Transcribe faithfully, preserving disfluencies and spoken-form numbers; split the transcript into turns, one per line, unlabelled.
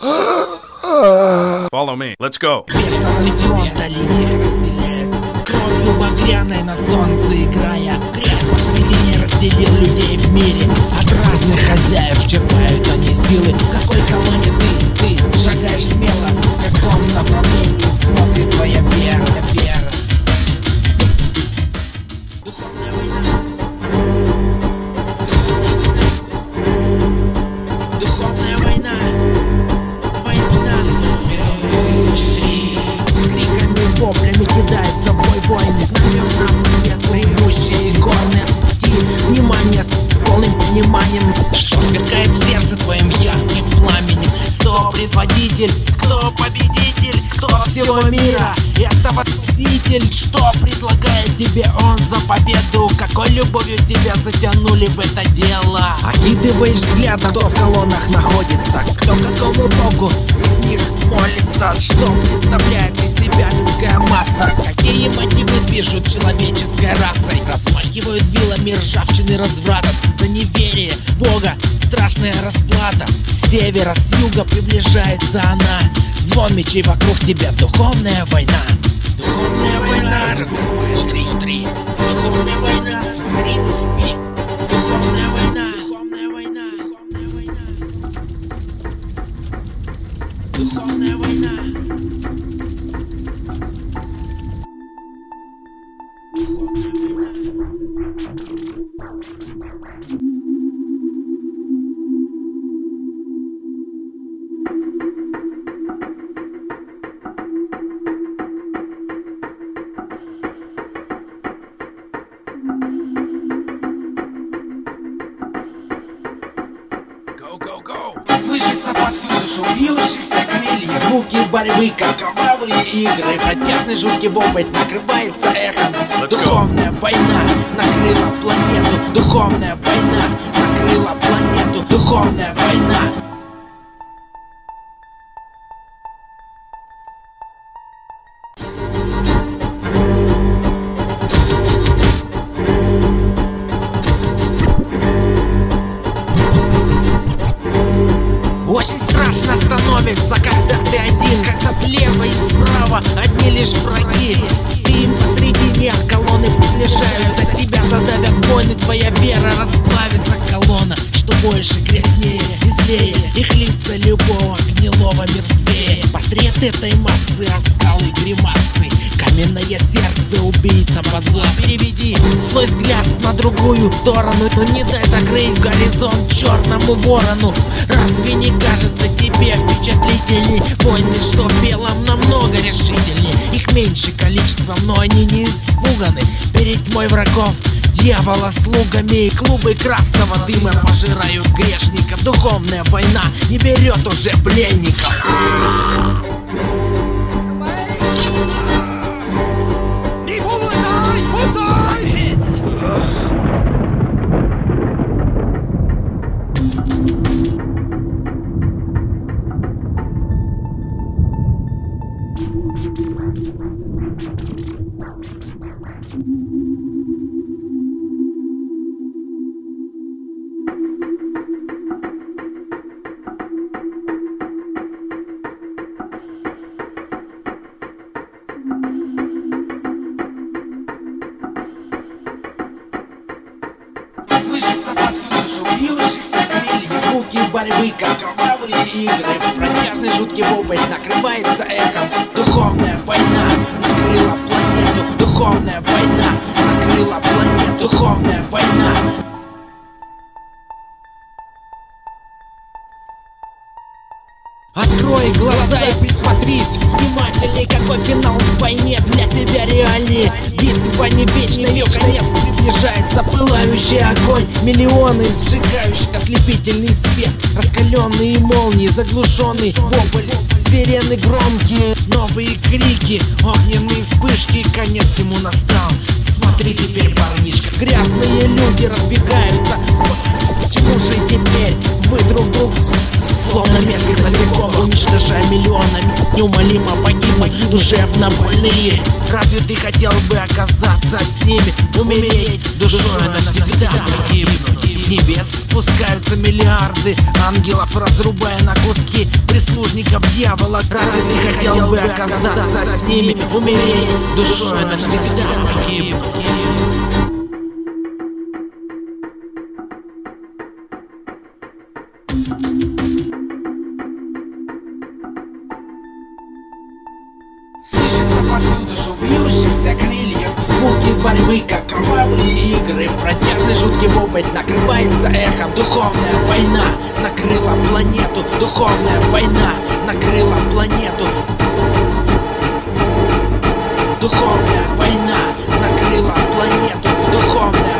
Follow me. Let's go.
Две стороны фронта линиях разделяют, кровью багряной на солнце играя. Крест посредине разделил людей в мире. От разных хозяев черпают они силы. В какой колонне ты, ты шагаешь смело? В каком направлении смотрит твоя вера, вера? Духовная война. Духовная война. Воплями кидается в бой войны. С нами нет прыгущие горные пути. Внимание с полным пониманием, что сверкает в сердце твоим ярким пламенем. Кто предводитель, кто победитель, кто всего мира? Это Спаситель, что предлагает тебе он за победу? Какой любовью тебя затянули в это дело? Окидываешь взглядом, кто в колоннах находится, кто какому богу из них молится, что представляет из себя людская масса, какие мотивы движут человеческой расой. Размахивают вилами ржавчины разврата, за неверие Бога страшная расплата. С севера, с юга приближается она, звон мечей вокруг тебя, духовная война. Духовная война, внутри, внутри. Духовная война, смотри, не спи. Духовная война, духовная война, духовная война. Духовная война. Духовная война. Слышится повсюду шум бьющихся крыльев, звуки борьбы, как кровавые игры. Протяжный жуткий вопль накрывается эхом. Духовная война накрыла планету. Духовная война накрыла планету. Духовная война. Очень страшно становится, когда ты один, когда слева и справа одни лишь враги. Ты им посредине, колонны приближаются, тебя задавят войны, твоя вера расплавится. Колонна, что больше грязнее и злее, их лица любого гнилого мертвее. Портрет этой массы, оскалы, гримасы, каменное сердце, убийца позла. Переведи свой взгляд на другую сторону, но не дай закрыть горизонт черному ворону. Разве не кажется тебе впечатлительней войны, что в белом намного решительней? Их меньше количеством, но они не испуганы перед тьмой врагов, дьявола слугами. И клубы красного дыма пожирают грешников. Духовная война не берет уже пленников. Слышится повсюду шум бьющихся крыльев, звуки борьбы, как кровавые игры. Протяжный жуткий вопль накрывается эхом. Духовная война накрыла планету. Духовная война накрыла планету. Духовная война. Открой глаза и присмотрись внимательней, какой финал в войне для тебя реальнее. Битва не вечна, ее конец приближается. Пылающий огонь, миллионы сжигающих, ослепительный свет, раскаленные молнии, заглушенный вопль, сирены громкие, новые крики, огненные вспышки. Конец всему настал. Смотри теперь, парнишка, грязные люди разбегаются. Почему же теперь вы друг друга словно мерзких насекомых, уничтожая миллионами, неумолимо погибнуть душевно больные? Разве ты хотел бы оказаться с ними, умереть душой навсегда погибнуть? небес спускаются миллиарды ангелов, разрубая на куски прислужников дьявола. Разве ты хотел бы оказаться с ними, умереть душой навсегда погибнуть? Слышится повсюду шум вьющихся крыльев, звуки борьбы, как кровавые игры. Протяжный жуткий вопль накрывается эхом. Духовная война накрыла планету. Духовная война накрыла планету. Духовная война накрыла планету. Духовная